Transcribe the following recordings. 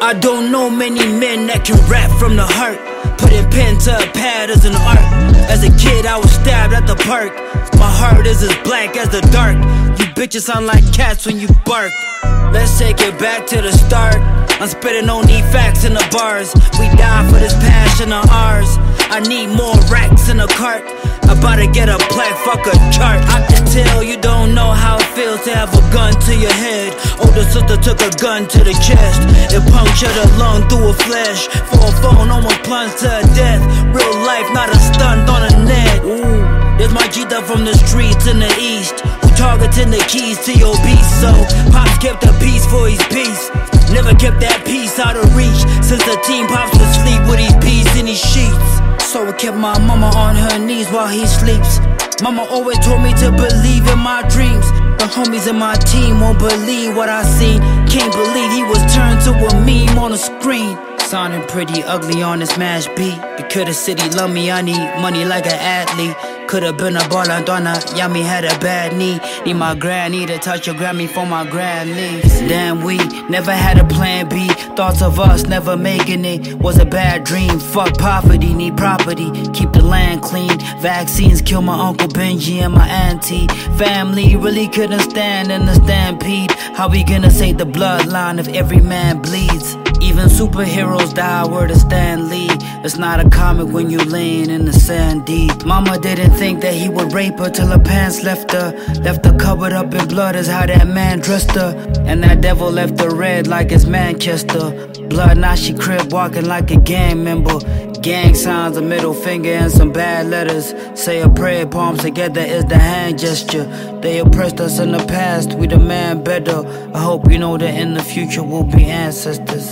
I don't know many men that can rap from the heart. Putting pen to a pad is an art. As a kid I was stabbed at the park. My heart is as black as the dark. You bitches sound like cats when you bark. Let's take it back to the start. I'm spitting only facts in the bars. We die for this passion of ours. I need more racks in a cart. About to get a plaque, fuck a chart. I can tell you don't know how it feels to have a gun to your head. Older sister took a gun to the chest. It punctured a lung through a flesh. For a phone almost plunged to death. Real life, not a stunt on a net. Ooh, there's my G-Dub from the streets in the east, who targeting the keys to your beast. So Pops kept the peace for his peace. Never kept that peace out of reach. Since the team Pops would sleep with his peace in his sheets. So I kept my mama on her knees while he sleeps. Mama always told me to believe in my dreams. The homies in my team won't believe what I seen. Can't believe he was turned to a meme on a screen. Sounding pretty ugly on this mash beat. Because the city love me, I need money like an athlete. Could've been a baller, donna, yummy had a bad knee. Need my granny to touch a Grammy for my Grammy. Damn, we never had a plan B. Thoughts of us never making it was a bad dream. Fuck poverty, need property, keep the land clean. Vaccines kill my Uncle Benji and my auntie. Family really couldn't stand in the stampede. How we gonna save the bloodline if every man bleeds? Even superheroes die, word of Stan Lee. It's not a comic when you laying in the sand deep. Mama didn't think that he would rape her till her pants left her. Left her covered up in blood is how that man dressed her. And that devil left her red like it's Manchester. Blood, now she crib walking like a gang member. Gang signs, a middle finger and some bad letters. Say a prayer, palms together is the hand gesture. They oppressed us in the past, we demand better. I hope you know that in the future we'll be ancestors.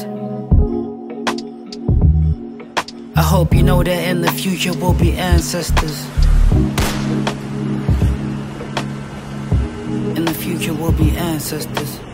I hope you know that in the future we'll be ancestors. In the future we'll be ancestors.